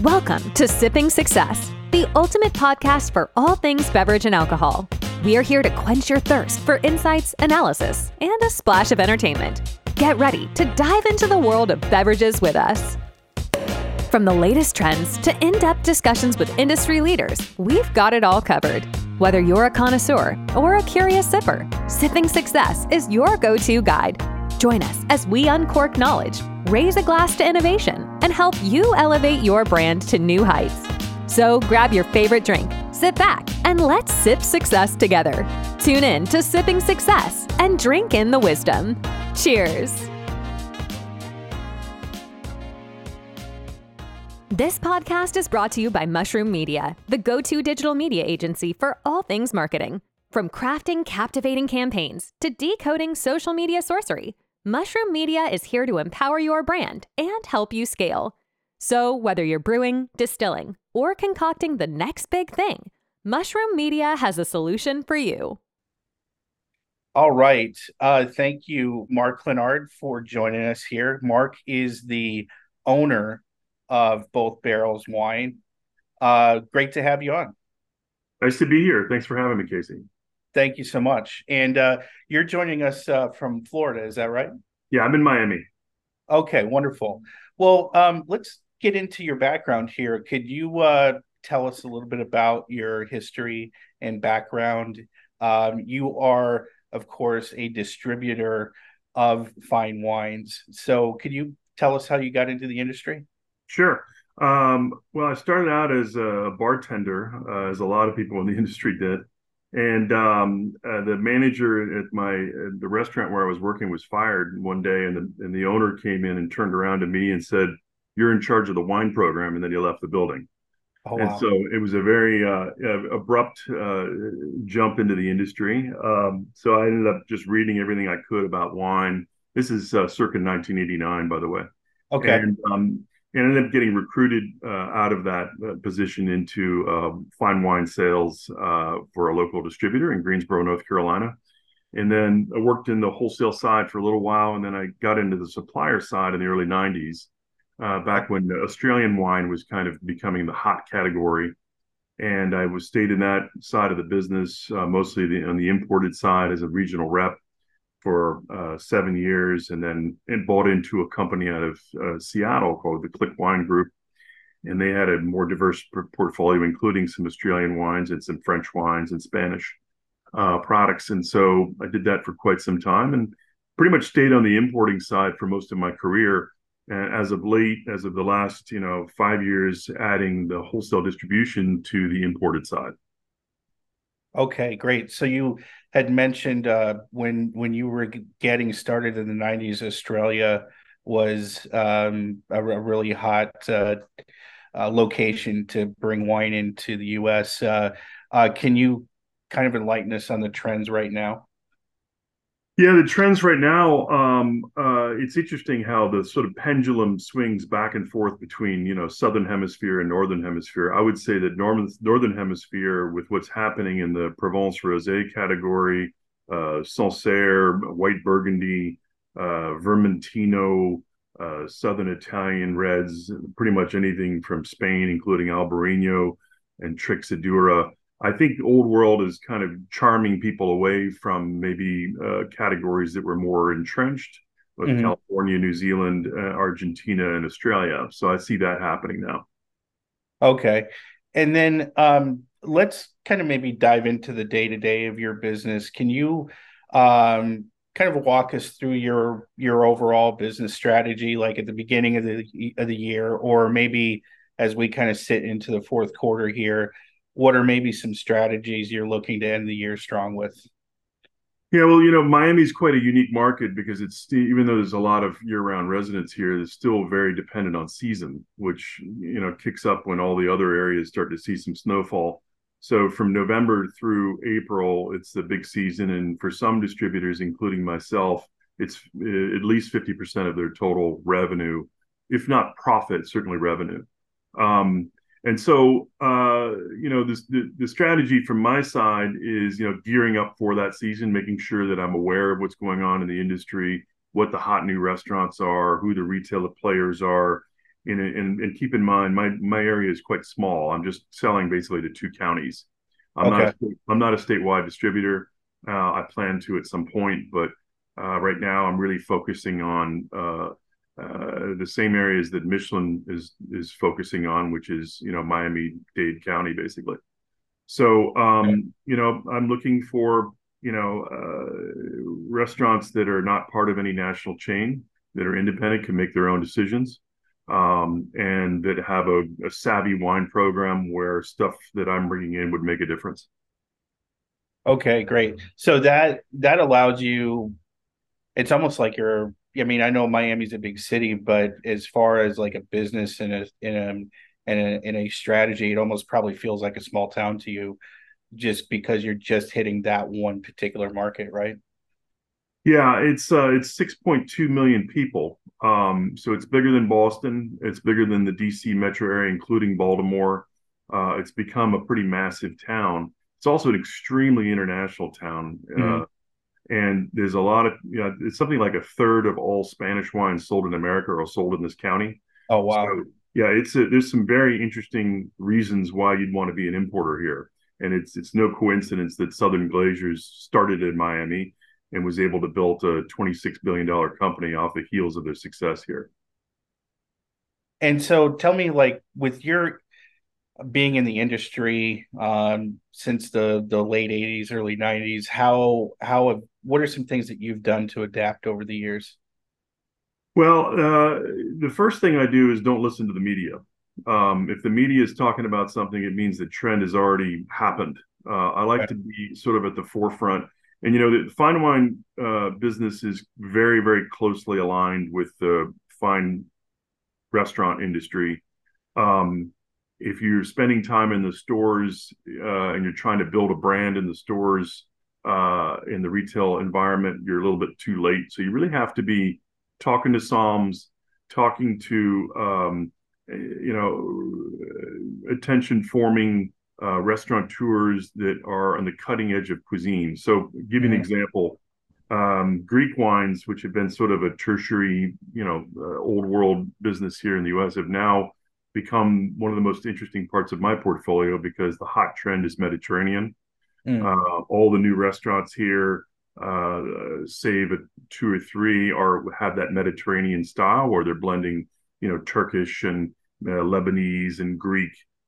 Welcome to Sipping Success, the ultimate podcast for all things beverage and alcohol. We are here to quench your thirst for insights, analysis, and a splash of entertainment. Get ready to dive into the world of beverages with us. From the latest trends to in-depth discussions with industry leaders, we've got it all covered. Whether you're a connoisseur or a curious sipper, Sipping Success is your go-to guide. Join us as we uncork knowledge, raise a glass to innovation, and help you elevate your brand to new heights. So grab your favorite drink, sit back, and let's sip success together. Tune in to Sipping Success and drink in the wisdom. Cheers. This podcast is brought to you by Mushroom Media, the go-to digital media agency for all things marketing. From crafting captivating campaigns to decoding social media sorcery, Mushroom Media is here to empower your brand and help you scale. So whether you're brewing, distilling, or concocting the next big thing, Mushroom Media has a solution for you. All right. Thank you, Mark Clinard, for joining us here. Mark is the owner of Both Barrels Wine. Great to have you on. Nice to be here. Thanks for having me, Casey. Thank you so much. And you're joining us from Florida, is that right? Yeah, I'm in Miami. Okay, wonderful. Well, let's get into your background here. Could you tell us a little bit about your history and background? You are, of course, a distributor of fine wines. So could you tell us how you got into the industry? Sure. Well, I started out as a bartender, as a lot of people in the industry did. And the manager at the restaurant where I was working was fired one day, and the owner came in and turned around to me and said, "You're in charge of the wine program," and then he left the building. Oh, and wow. So it was a very abrupt jump into the industry. So I ended up just reading everything I could about wine. This is circa 1989, by the way. Okay. And ended up getting recruited out of that position into fine wine sales for a local distributor in Greensboro, North Carolina. And then I worked in the wholesale side for a little while, and then I got into the supplier side in the early 90s, back when the Australian wine was kind of becoming the hot category. And I stayed in that side of the business, mostly on the imported side as a regional rep for 7 years, and then bought into a company out of Seattle called the Click Wine Group. And they had a more diverse portfolio, including some Australian wines and some French wines and Spanish products. And so I did that for quite some time and pretty much stayed on the importing side for most of my career. And as of the last 5 years, adding the wholesale distribution to the imported side. Okay, great. So you had mentioned when you were getting started in the 90s, Australia was a really hot location to bring wine into the U.S. Can you kind of enlighten us on the trends right now? Yeah, the trends right now, it's interesting how the sort of pendulum swings back and forth between, Southern Hemisphere and Northern Hemisphere. I would say that Northern Hemisphere, with what's happening in the Provence Rosé category, Sancerre, White Burgundy, Vermentino, Southern Italian Reds, pretty much anything from Spain, including Albarino and Trixadura. I think the old world is kind of charming people away from maybe categories that were more entrenched, like California, New Zealand, Argentina, and Australia. So I see that happening now. Okay. And then let's kind of maybe dive into the day-to-day of your business. Can you kind of walk us through your overall business strategy, like at the beginning of the year, or maybe as we kind of sit into the fourth quarter here? What are maybe some strategies you're looking to end the year strong with? Yeah, well, Miami's quite a unique market because even though there's a lot of year-round residents here, it's still very dependent on season, which, kicks up when all the other areas start to see some snowfall. So from November through April, it's the big season. And for some distributors, including myself, it's at least 50% of their total revenue, if not profit, certainly revenue. And so, the strategy from my side is, gearing up for that season, making sure that I'm aware of what's going on in the industry, what the hot new restaurants are, who the retailer players are, And keep in mind, my area is quite small. I'm just selling basically to two counties. Okay. I'm not a statewide distributor. I plan to at some point, but right now I'm really focusing on the same areas that Michelin is focusing on, which is Miami-Dade County basically. So I'm looking for restaurants that are not part of any national chain, that are independent, can make their own decisions, and that have a savvy wine program where stuff that I'm bringing in would make a difference. Okay, great. So that allows you, it's almost like you're, I mean, I know Miami's a big city, but as far as like a business and in a strategy, it almost probably feels like a small town to you just because you're just hitting that one particular market, right? Yeah, it's 6.2 million people. So it's bigger than Boston. It's bigger than the DC metro area, including Baltimore. It's become a pretty massive town. It's also an extremely international town. Mhm. And there's a lot of, it's something like a third of all Spanish wines sold in America are sold in this county. Oh, So wow. yeah, there's some very interesting reasons why you'd want to be an importer here. And it's no coincidence that Southern Glazers started in Miami and was able to build a $26 billion company off the heels of their success here. And so tell me, like, with your being in the industry since the late 80s, early 90s, what are some things that you've done to adapt over the years? Well, the first thing I do is don't listen to the media. If the media is talking about something, it means the trend has already happened. I like to be sort of at the forefront. And, the fine wine business is very, very closely aligned with the fine restaurant industry. If you're spending time in the stores and you're trying to build a brand in the stores, in the retail environment, you're a little bit too late. So you really have to be talking to Psalms, talking to attention forming restaurateurs that are on the cutting edge of cuisine. So give you an Mhm. example. Greek wines, which have been sort of a tertiary, old world business here in the U.S., have now become one of the most interesting parts of my portfolio because the hot trend is Mediterranean. Mm. All the new restaurants here, save two or three, have that Mediterranean style where they're blending, Turkish and Lebanese and Greek,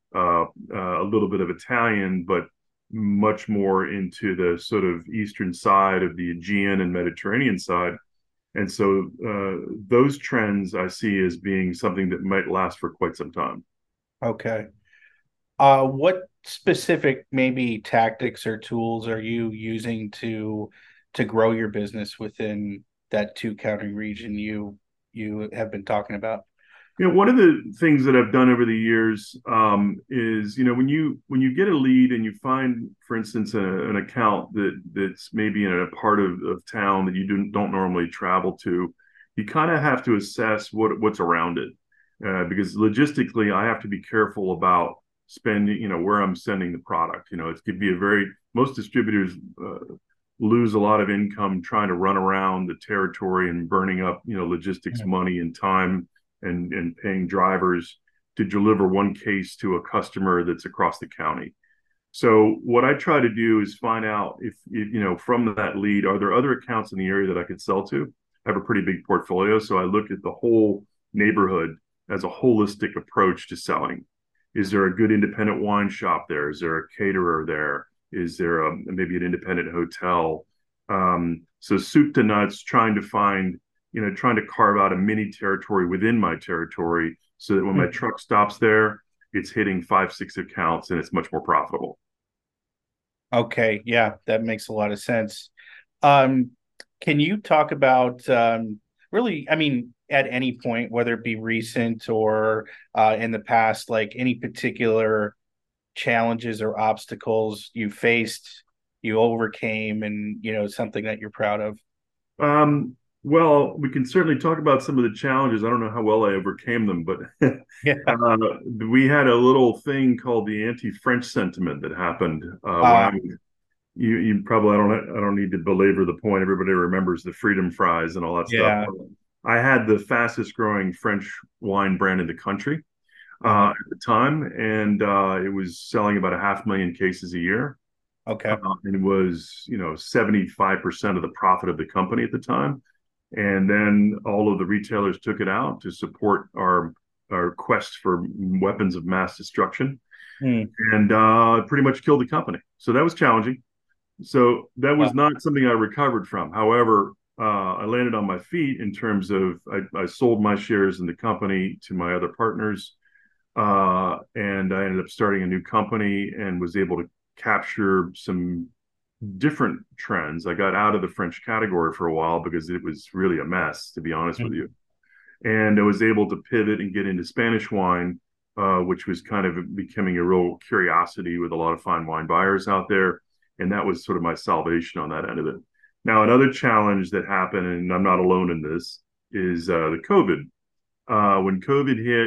a little bit of Italian, but much more into the sort of eastern side of the Aegean and Mediterranean side. And so those trends I see as being something that might last for quite some time. Okay. What specific maybe tactics or tools are you using to grow your business within that two county region you have been talking about? One of the things that I've done over the years is, when you get a lead and you find, for instance, an account that's maybe in a part of town that you don't normally travel to, you kind of have to assess what's around it, because logistically, I have to be careful about spending, where I'm sending the product. It could be most distributors lose a lot of income trying to run around the territory and burning up, logistics money and time and paying drivers to deliver one case to a customer that's across the county. So what I try to do is find out if from that lead, are there other accounts in the area that I could sell to? I have a pretty big portfolio, so I look at the whole neighborhood as a holistic approach to selling. Is there a good independent wine shop there? Is there a caterer there? Is there maybe an independent hotel? So soup to nuts, trying to carve out a mini territory within my territory so that when my truck stops there, it's hitting 5, 6 accounts and it's much more profitable. Okay, yeah, that makes a lot of sense. Um, can you talk about really, I mean, at any point, whether it be recent or in the past, like any particular challenges or obstacles you faced, you overcame, and something that you're proud of? Um, well, we can certainly talk about some of the challenges. I don't know how well I overcame them, but Yeah. we had a little thing called the anti-French sentiment that happened when Uh, I was. You probably, I don't need to belabor the point. Everybody remembers the freedom fries and all that stuff. yeah. I had the fastest growing French wine brand in the country Uh-huh. at the time, and it was selling about 500,000 cases a year. Okay. And it was, 75% of the profit of the company at the time. And then all of the retailers took it out to support our quest for weapons of mass destruction, Hmm. and pretty much killed the company. So that was challenging. So that Wow. was not something I recovered from. However, I landed on my feet in terms of I sold my shares in the company to my other partners, and I ended up starting a new company and was able to capture some different trends. I got out of the French category for a while because it was really a mess, to be honest with Mhm. you. And I was able to pivot and get into Spanish wine, which was kind of becoming a real curiosity with a lot of fine wine buyers out there. And that was sort of my salvation on that end of it. Now, another challenge that happened, and I'm not alone in this, is the COVID. When COVID hit,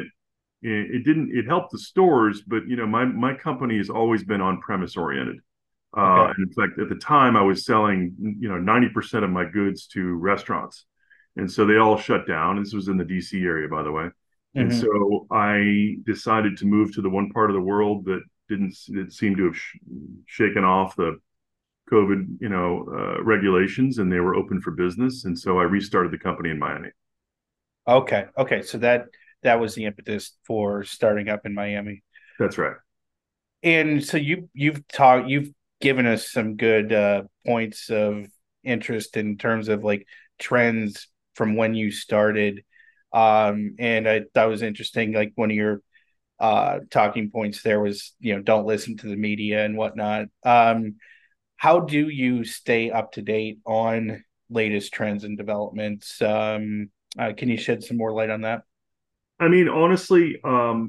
it helped the stores, but my company has always been on premise oriented. Okay. And in fact, at the time, I was selling 90% of my goods to restaurants, and so they all shut down. This was in the DC area, by the way. And Hmm. so I decided to move to the one part of the world that didn't that seemed to have shaken off the COVID, regulations, and they were open for business. And so I restarted the company in Miami. Okay. Okay. So that was the impetus for starting up in Miami. That's right. And so you've given us some good points of interest in terms of like trends from when you started. And I thought it was interesting, like one of your talking points there was, don't listen to the media and whatnot. How do you stay up to date on latest trends and developments? Can you shed some more light on that? I mean, honestly,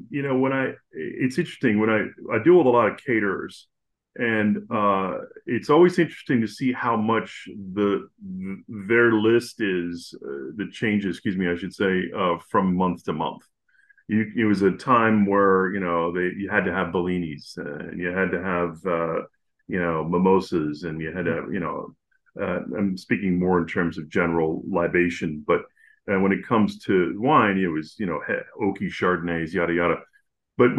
it's interesting when I deal with a lot of caterers, and it's always interesting to see how much their list is the changes. Excuse me, I should say, from month to month. It was a time where you had to have Bellinis, and you had to have mimosas, and you had to I'm speaking more in terms of general libation, but when it comes to wine, it was oaky Chardonnays, yada yada. But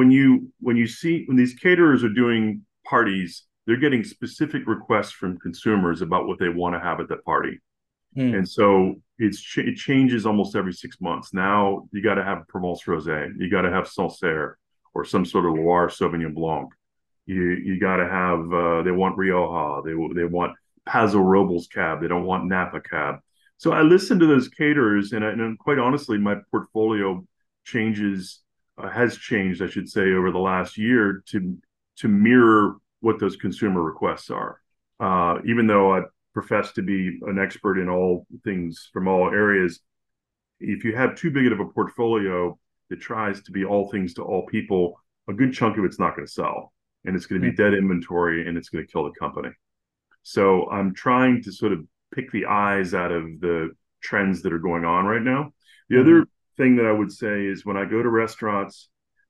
when these caterers are doing parties, they're getting specific requests from consumers about what they want to have at the party. Hmm. And so it changes almost every 6 months. Now you got to have Provence Rosé, you got to have Sancerre or some sort of Loire Sauvignon Blanc. You got to have they want Rioja, they want Paso Robles Cab, they don't want Napa Cab. So I listen to those caterers, and quite honestly, my portfolio changes has changed, I should say, over the last year to mirror what those consumer requests are. Even though I profess to be an expert in all things from all areas, if you have too big of a portfolio that tries to be all things to all people, a good chunk of it's not going to sell, and it's going to Hmm. be dead inventory, and it's going to kill the company. So I'm trying to sort of pick the eyes out of the trends that are going on right now. The Hmm. other thing that I would say is when I go to restaurants,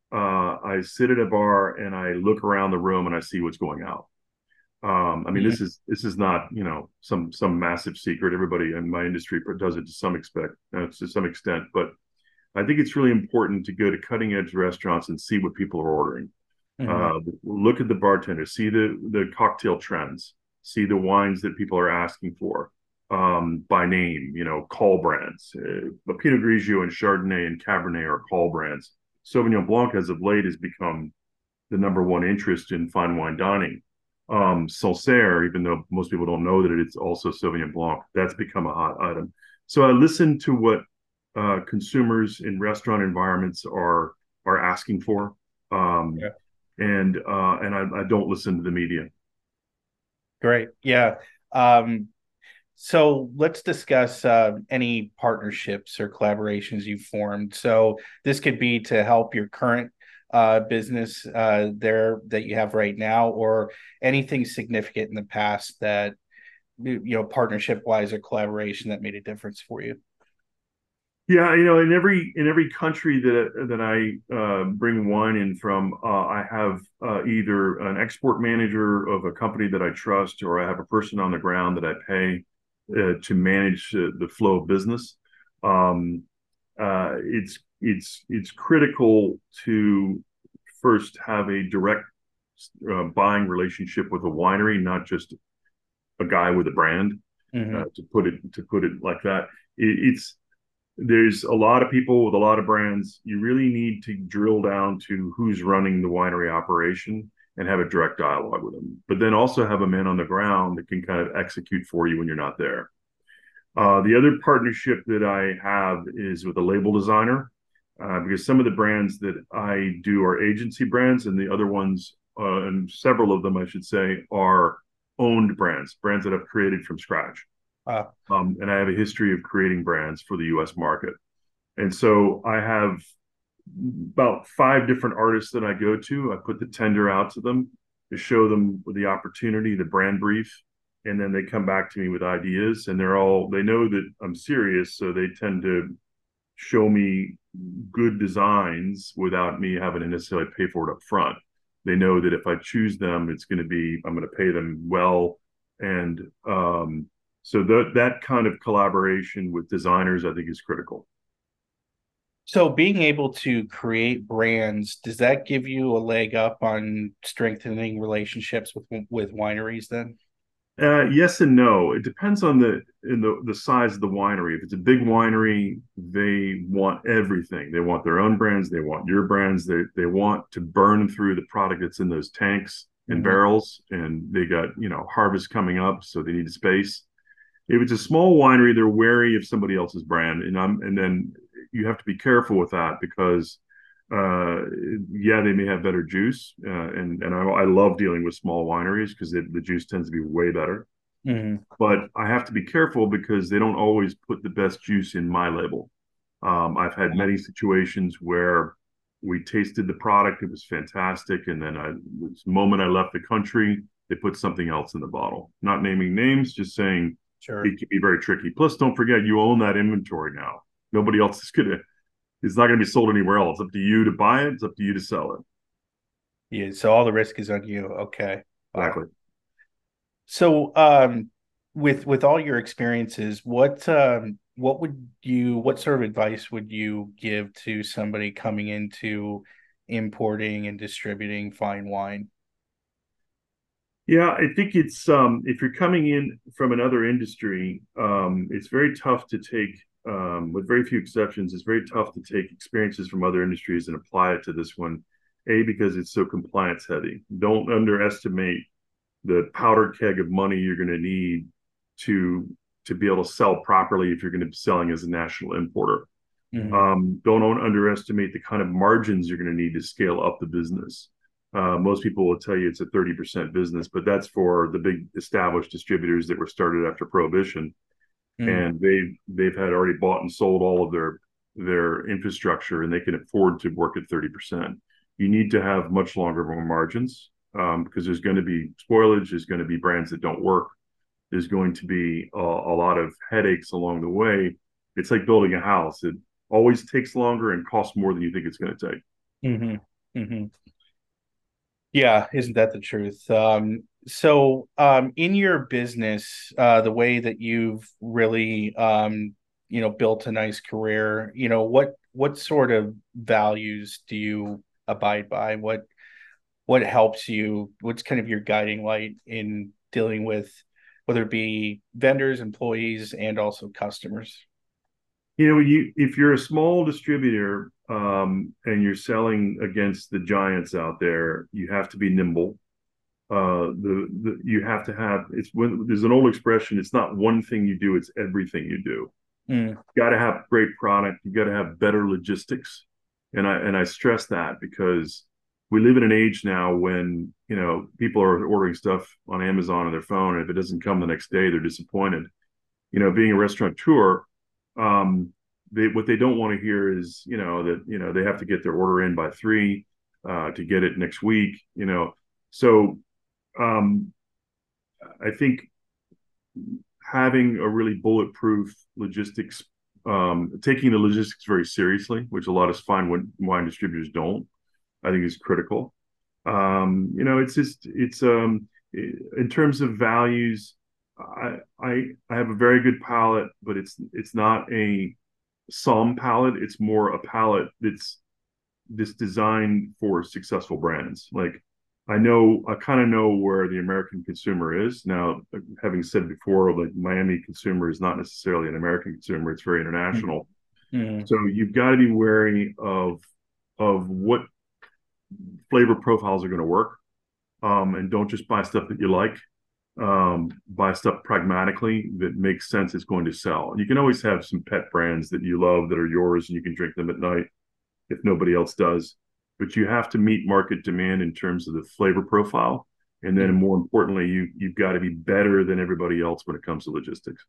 I sit at a bar and I look around the room and I see what's going out. I mean, Hmm. this is not some massive secret. Everybody in my industry does it to some extent, but I think it's really important to go to cutting edge restaurants and see what people are ordering. Hmm. Look at the bartender, see the cocktail trends, see the wines that people are asking for by name. Call brands. But Pinot Grigio and Chardonnay and Cabernet are call brands. Sauvignon Blanc, as of late, has become the number one interest in fine wine dining. Sancerre, even though most people don't know that it's also Sauvignon Blanc, that's become a hot item. So I listen to what consumers in restaurant environments are asking for, um, Yeah. and I don't listen to the media. Great. Yeah. Um, So let's discuss any partnerships or collaborations you've formed. So this could be to help your current business there that you have right now, or anything significant in the past that partnership wise or collaboration that made a difference for you. Yeah, in every country that I bring wine in from, I have either an export manager of a company that I trust, or I have a person on the ground that I pay to manage the flow of business. It's critical to first have a direct buying relationship with a winery, not just a guy with a brand. Mm-hmm. To put it like that, it's there's a lot of people with a lot of brands. You really need to drill down to who's running the winery operation and have a direct dialogue with them. But then also have a man on the ground that can kind of execute for you when you're not there. The other partnership that I have is with a label designer, because some of the brands that I do are agency brands, and the other ones, and several of them, I should say, are owned brands that I've created from scratch. Uh, And I have a history of creating brands for the US market. And so I have about 5 different artists that I go to. I put the tender out to them to show them the opportunity, the brand brief, and then they come back to me with ideas. And they know that I'm serious, so they tend to show me good designs without me having to necessarily pay for it up front. They know that if I choose them, I'm going to pay them well. And so that kind of collaboration with designers, I think, is critical. so being able to create brands, does that give you a leg up on strengthening relationships with wineries then? Yes and no. It depends on the size of the winery. If it's a big winery, they want everything. They want their own brands. They want your brands. They want to burn through the product that's in those tanks and Mm-hmm. barrels. And they got harvest coming up, so they need space. If it's a small winery, they're wary of somebody else's brand, and then you have to be careful with that because uh, yeah, they may have better juice, and I love dealing with small wineries because the juice tends to be way better. Mm-hmm. But I have to be careful because they don't always put the best juice in my label. I've had many situations where we tasted the product, it was fantastic, and then the moment I left the country, they put something else in the bottle. Not naming names, just saying Sure. it can be very tricky. Plus, don't forget you own that inventory now. Nobody else is gonna. It's not going to be sold anywhere else. It's up to you to buy it. It's up to you to sell it. Yeah. So all the risk is on you. Okay. Wow. Exactly. So, with all your experiences, what sort of advice would you give to somebody coming into importing and distributing fine wine? Yeah, I think it's if you're coming in from another industry, it's very tough to take, with very few exceptions, it's very tough to take experiences from other industries and apply it to this one. A, because it's so compliance heavy. Don't underestimate the powder keg of money you're going to need to to be able to sell properly if you're going to be selling as a national importer. Mm-hmm. Don't underestimate the kind of margins you're going to need to scale up the business. Most people will tell you it's a 30% business, but that's for the big established distributors that were started after Prohibition, Mm-hmm. and they've had already bought and sold all of their infrastructure, and they can afford to work at 30%. You need to have much longer margins because there's going to be spoilage, there's going to be brands that don't work, there's going to be a lot of headaches along the way. It's like building a house. It always takes longer and costs more than you think it's going to take. Mm-hmm. Mm-hmm. Yeah, isn't that the truth? In your business, the way that you've really, built a nice career, what sort of values do you abide by? What helps you? What's kind of your guiding light in dealing with whether it be vendors, employees, and also customers? If you're a small distributor and you're selling against the giants out there, you have to be nimble. You have to have there's an old expression. It's not one thing you do; it's everything you do. Mm, You got to have great product. You got to have better logistics, and I stress that because we live in an age now when people are ordering stuff on Amazon on their phone, and if it doesn't come the next day, they're disappointed. Being a restaurateur, what they don't want to hear is that they have to get their order in by 3 to get it next week. So um, I think having a really bulletproof logistics, taking the logistics very seriously, which a lot of fine wine distributors don't, I think is critical. It's in terms of values. I have a very good palate, but it's not a Somm palette. It's more a palette that's designed for successful brands. Like I kind of know where the American consumer is now. Having said before, like Miami consumer is not necessarily an American consumer; it's very international. Mm-hmm. So you've got to be wary of what flavor profiles are going to work, and don't just buy stuff that you like. Buy stuff pragmatically that makes sense. It's going to sell. You can always have some pet brands that you love that are yours, and you can drink them at night if nobody else does. But you have to meet market demand in terms of the flavor profile. And then more importantly, you've got to be better than everybody else when it comes to logistics.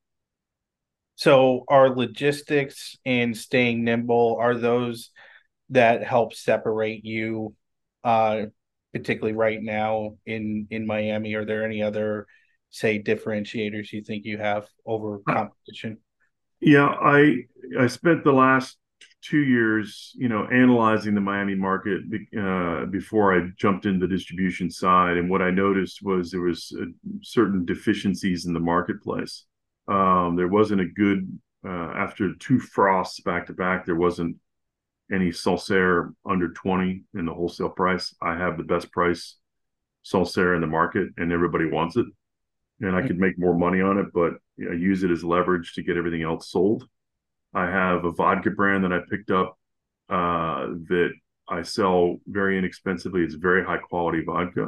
So are logistics and staying nimble, are those that help separate you, particularly right now in Miami? Are there any other, say, differentiators you think you have over competition? Yeah, I spent the last 2 years, analyzing the Miami market before I jumped into the distribution side. And what I noticed was there was certain deficiencies in the marketplace. There wasn't a good, after 2 frosts back to back, there wasn't any Salsair under 20 in the wholesale price. I have the best price Salsair in the market, and everybody wants it. And I could make more money on it, but I use it as leverage to get everything else sold. I have a vodka brand that I picked up that I sell very inexpensively. It's very high quality vodka,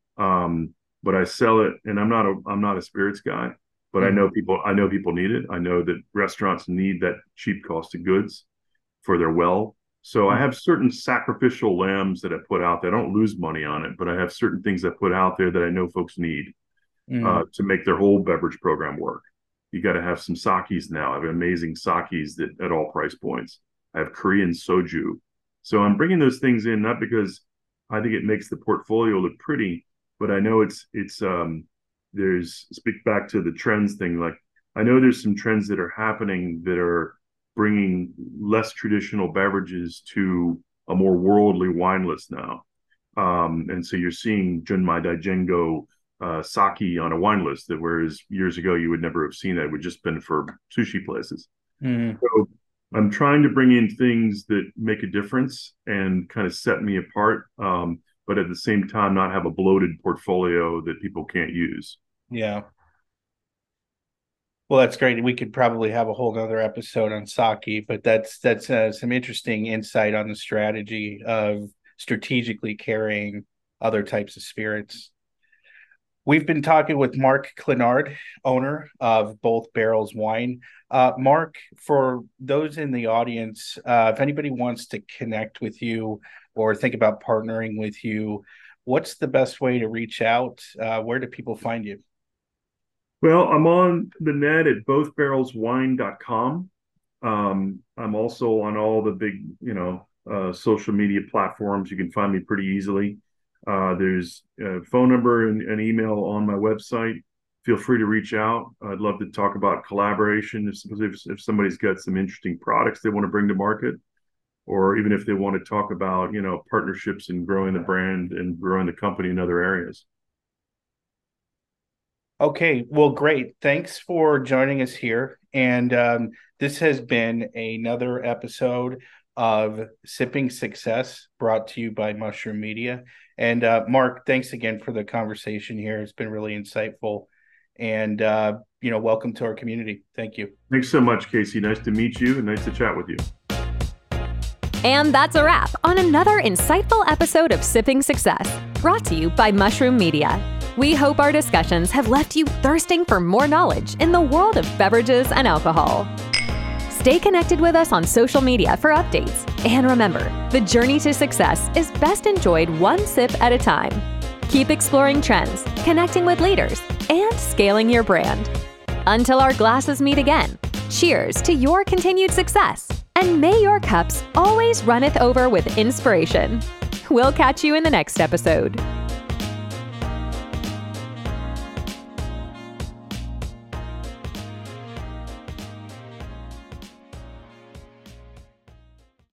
but I sell it, and I'm not a spirits guy, but I know people need it. I know that restaurants need that cheap cost of goods for their well. So I have certain sacrificial lambs that I put out there. I don't lose money on it, but I have certain things I put out there that I know folks need to make their whole beverage program work. You got to have some sakis now. I have amazing sakis that at all price points. I have Korean soju. So I'm bringing those things in, not because I think it makes the portfolio look pretty, but I know speak back to the trends thing. Like I know there's some trends that are happening that are bringing less traditional beverages to a more worldly wine list now. And so you're seeing Junmai Daijengo sake on a wine list, that whereas years ago you would never have seen that. It would just been for sushi places. So I'm trying to bring in things that make a difference and kind of set me apart, but at the same time not have a bloated portfolio that people can't use. Yeah. Well, that's great. We could probably have a whole other episode on sake, but that's some interesting insight on the strategy of strategically carrying other types of spirits. We've been talking with Mark Clinard, owner of Both Barrels Wine. Mark, for those in the audience, if anybody wants to connect with you or think about partnering with you, what's the best way to reach out? Where do people find you? Well, I'm on the net at bothbarrelswine.com. I'm also on all the big, social media platforms. You can find me pretty easily. There's a phone number and email on my website. Feel free to reach out. I'd love to talk about collaboration if somebody's got some interesting products they want to bring to market, or even if they want to talk about, partnerships and growing the brand and growing the company in other areas. Okay, well, great. Thanks for joining us here. And this has been another episode of Sipping Success, brought to you by Mushroom Media. And Mark, thanks again for the conversation here. It's been really insightful. And, welcome to our community. Thank you. Thanks so much, Casey. Nice to meet you and nice to chat with you. And that's a wrap on another insightful episode of Sipping Success, brought to you by Mushroom Media. We hope our discussions have left you thirsting for more knowledge in the world of beverages and alcohol. Stay connected with us on social media for updates. And remember, the journey to success is best enjoyed one sip at a time. Keep exploring trends, connecting with leaders, and scaling your brand. Until our glasses meet again, cheers to your continued success. And may your cups always runneth over with inspiration. We'll catch you in the next episode.